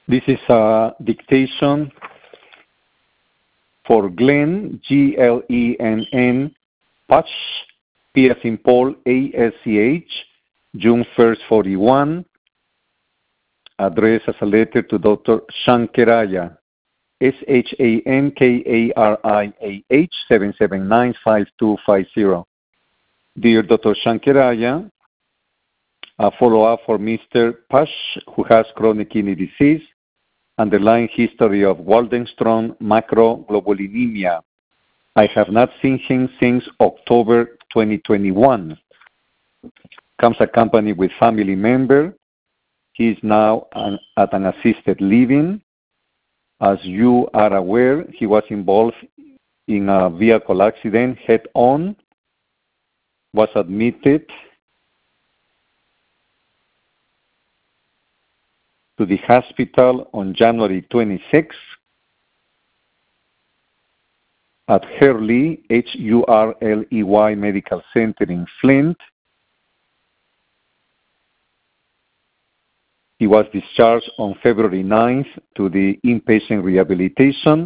This is a dictation for Glenn, Glenn, Pasch, P as in Paul, ASCH, June 1st, 41, addressed as a letter to Dr. Shankaraya, Shankariah, 779-5250. Dear Dr. Shankaraya, a follow-up for Mr. Pasch, who has chronic kidney disease, underlying history of Waldenstrom macroglobulinemia. I have not seen him since October 2021. Comes accompanied with family member. He is now at an assisted living. As you are aware, he was involved in a vehicle accident head-on, was admitted to the hospital on January 26 at Hurley, Hurley Medical Center in Flint. He was discharged on February 9th to the inpatient rehabilitation.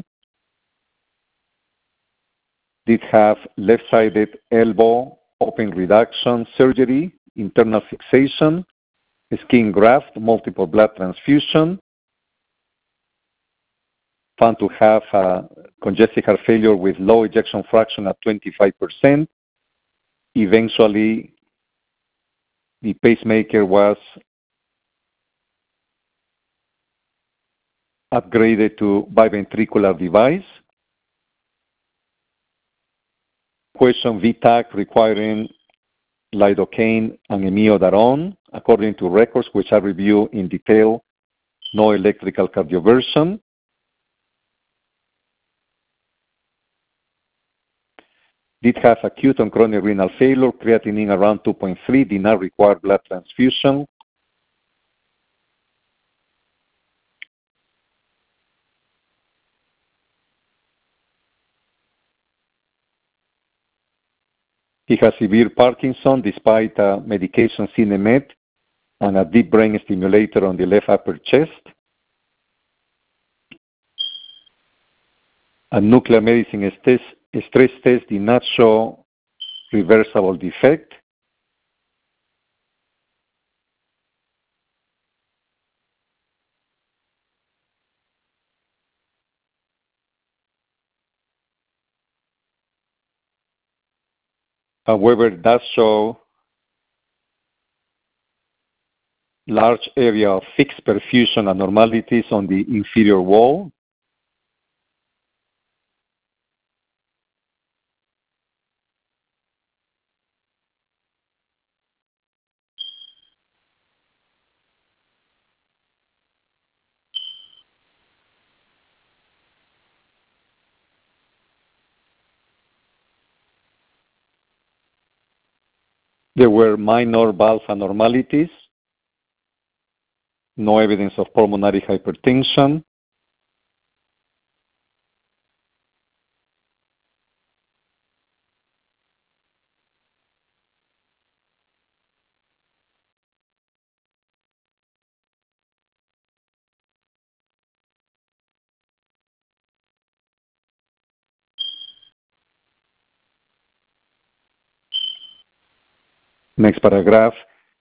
Did have left-sided elbow open reduction surgery, internal fixation, skin graft, multiple blood transfusion. Found to have congestive heart failure with low ejection fraction at 25%. Eventually, the pacemaker was upgraded to biventricular device. Question VTAC requiring lidocaine and amiodarone, according to records which I review in detail, no electrical cardioversion. Did have acute and chronic renal failure, creatinine around 2.3, did not require blood transfusion. He has severe Parkinson despite medication Cinemed and a deep brain stimulator on the left upper chest. A nuclear medicine stress test did not show reversible defect. However, it does show large area of fixed perfusion abnormalities on the inferior wall. There were minor valve abnormalities, no evidence of pulmonary hypertension. Next paragraph.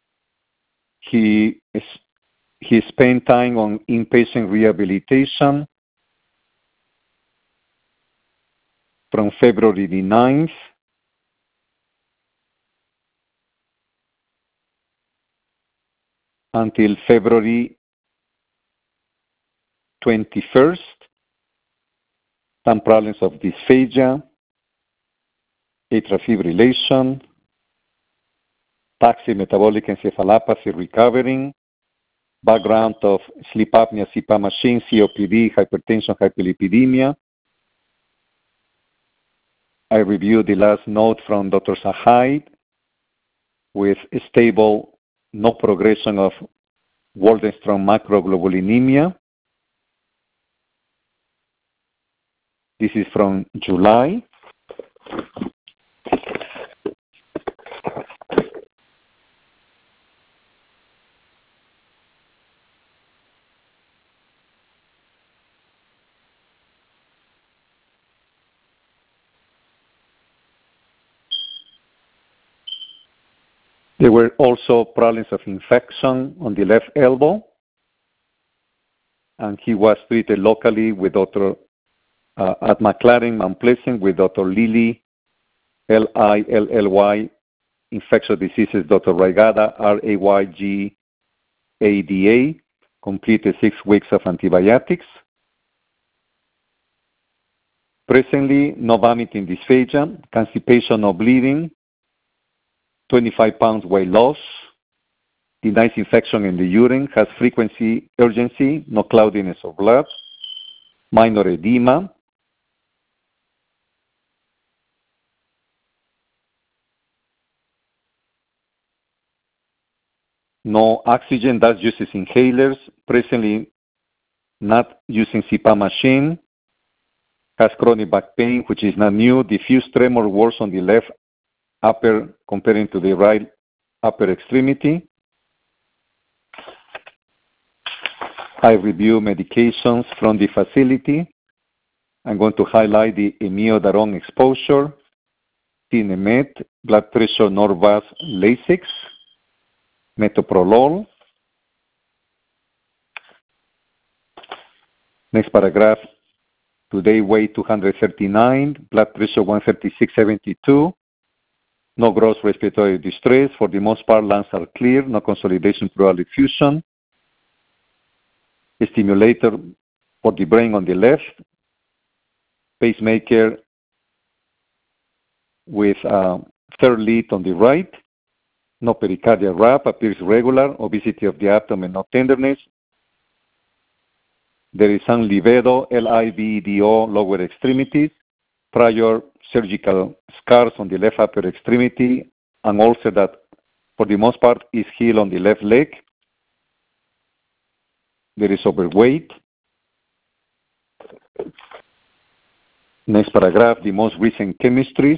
He spent time on inpatient rehabilitation from February the 9th until February 21st. Some problems of dysphagia, atrial fibrillation, taxi metabolic encephalopathy recovering, background of sleep apnea, CPAP machine, COPD, hypertension, hyperlipidemia. I reviewed the last note from Dr. Sahai with stable, no progression of Waldenstrom macroglobulinemia. This is from July. There were also problems of infection on the left elbow, and he was treated locally with Dr. At McLaren Mount Pleasant with Dr. Lilly, Lilly, infectious diseases, Dr. Raygada, Raygada, completed 6 weeks of antibiotics. Presently, no vomiting dysphagia, constipation, no bleeding, 25 pounds weight loss, denies infection in the urine, has frequency, urgency, no cloudiness of blood, minor edema, no oxygen, that uses inhalers, presently not using CPAP machine, has chronic back pain, which is not new, diffuse tremor worse on the left upper comparing to the right upper extremity. I review medications from the facility. I'm going to highlight the imiodarone exposure, Sinemet, blood pressure Norvasc Lasix, metoprolol. Next paragraph. Today weight 239, blood pressure 136/72. No gross respiratory distress. For the most part, lungs are clear. No consolidation pleural effusion. A stimulator for the brain on the left. Pacemaker with third lead on the right. No pericardial wrap. Appears regular. Obesity of the abdomen. No tenderness. There is some livedo, LIVEDO, lower extremities. Prior surgical scars on the left upper extremity, and also that for the most part is healed on the left leg. There is overweight. Next paragraph, the most recent chemistries.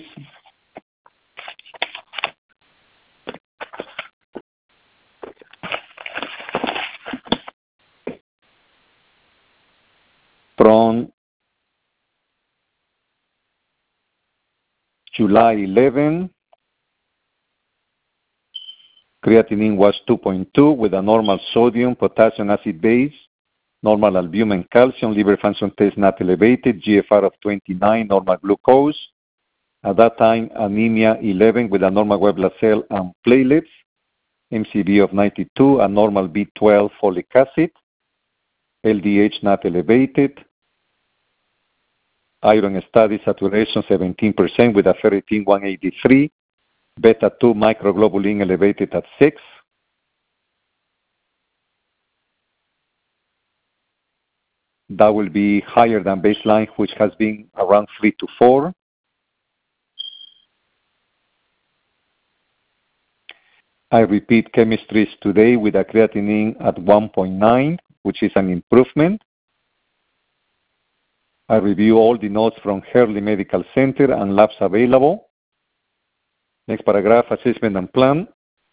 From July 11, creatinine was 2.2 with a normal sodium, potassium, acid base, normal albumin, calcium, liver function test not elevated, GFR of 29, normal glucose. At that time, anemia 11 with a normal white blood cell and platelets, MCV of 92, a normal B12 folic acid, LDH not elevated, iron study saturation 17% with a ferritin 183, beta-2 microglobulin elevated at 6. That will be higher than baseline, which has been around 3 to 4. I repeat chemistries today with a creatinine at 1.9, which is an improvement. I review all the notes from Hurley Medical Center and labs available. Next paragraph, assessment and plan.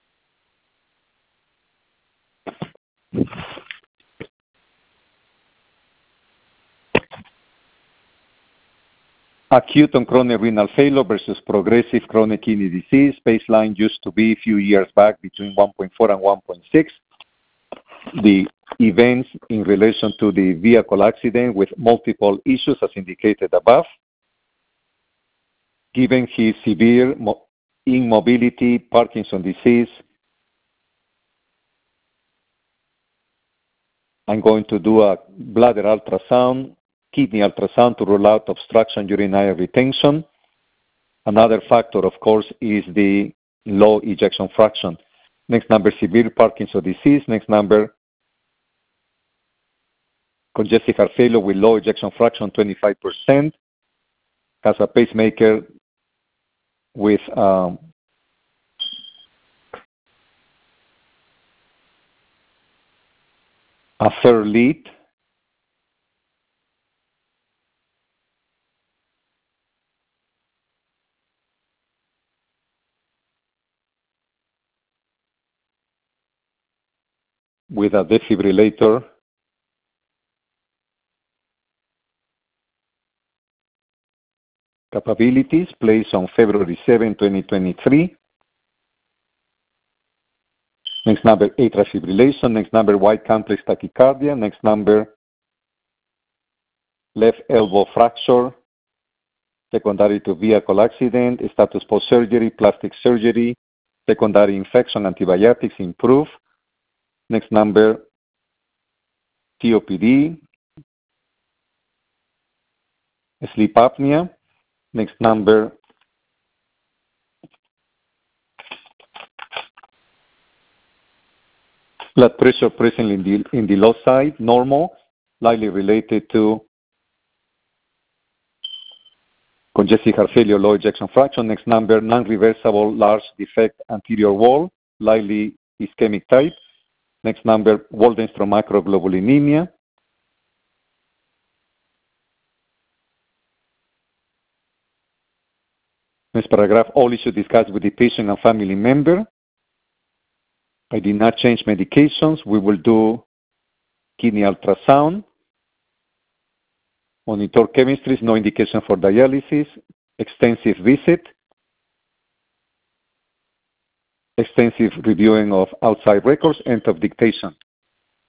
Acute and chronic renal failure versus progressive chronic kidney disease. Baseline used to be a few years back between 1.4 and 1.6. The events in relation to the vehicle accident with multiple issues as indicated above. Given his severe immobility, Parkinson's disease, I'm going to do a bladder ultrasound, kidney ultrasound to rule out obstruction urinary retention. Another factor, of course, is the low ejection fraction. Next number, severe Parkinson's disease. Next number, congestive heart failure with low ejection fraction, 25%. Has a pacemaker with a third lead. With a defibrillator. Capabilities placed on February 7, 2023. Next number, atrial fibrillation. Next number, white complex tachycardia. Next number, left elbow fracture, secondary to vehicle accident, status post-surgery, plastic surgery, secondary infection, antibiotics, improve. Next number, COPD, sleep apnea. Next number, blood pressure present in the low side, normal, likely related to congestive heart failure, low ejection fraction. Next number, non-reversible large defect anterior wall, likely ischemic type. Next number, Waldenstrom macroglobulinemia. Next paragraph, all issues discussed with the patient and family member. I did not change medications. We will do kidney ultrasound. Monitor chemistries, no indication for dialysis. Extensive visit. Extensive reviewing of outside records, end of dictation.